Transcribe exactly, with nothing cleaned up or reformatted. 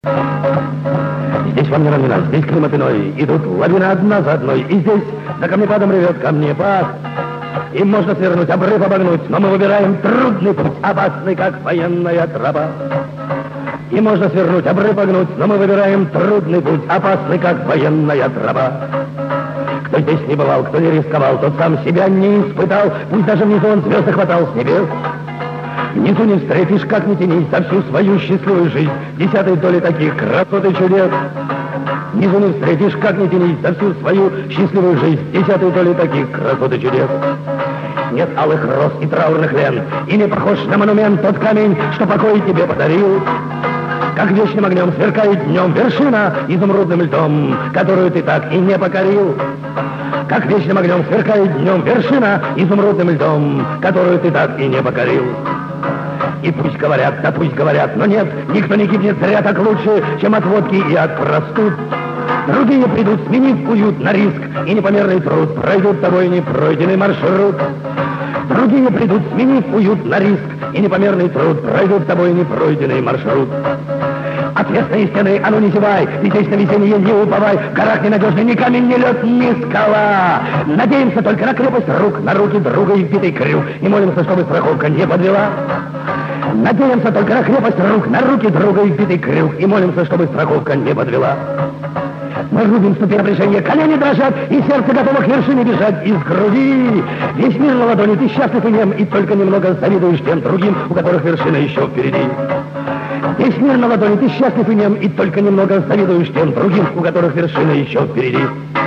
Здесь вам не равнина, здесь климат иной. Идут лавины одна за одной. И здесь за камнепадом ревет камнепад. Им можно свернуть, обрыв обогнуть, но мы выбираем трудный путь, опасный, как военная тропа. И можно свернуть, обрыв обогнуть, но мы выбираем трудный путь, опасный, как военная тропа. Кто здесь не бывал, кто не рисковал, тот сам себя не испытал. Пусть даже внизу он звезды хватал с небес. Внизу не встретишь, как ни тянись, за всю свою счастливую жизнь десятой доли таких красот и чудес. Внизу не встретишь, как ни тянись, за всю свою счастливую жизнь десятой доли таких красот и чудес. Нет алых роз и траурных лент, и не похож на монумент тот камень, что покой тебе подарил. Как вечным огнем сверкает днем вершина изумрудным льдом, которую ты так и не покорил. Как вечным огнем сверкает днем вершина изумрудным льдом, которую ты так и не покорил. И пусть говорят, да пусть говорят, но нет, никто не гибнет зря так лучше, чем от водки и от простуд. Другие придут, сменив уют на риск и непомерный труд, пройдут тобой непройденный маршрут. Другие придут, сменив уют на риск и непомерный труд, пройдут тобой непройденный маршрут. Отвесные стены, а ну не зевай, ты здесь на весеннее не уповай, в горах ненадежный ни камень, ни лед, ни скала. Надеемся только на крепость рук, на руки друга и вбитый крюк, и молимся, чтобы страховка не подвела. Надеемся только на крепость рук, на руки друга и вбитый крюк, и молимся, чтобы страховка не подвела. Мы рубим ступень напряжения, колени дрожат, и сердце готово к вершине бежать из груди. Весь мир на ладони, ты счастлив и нем, и только немного завидуешь тем другим, у которых вершина еще впереди. Весь мир на ладони, ты счастлив и нем, и только немного завидуешь тем другим, у которых вершина еще впереди.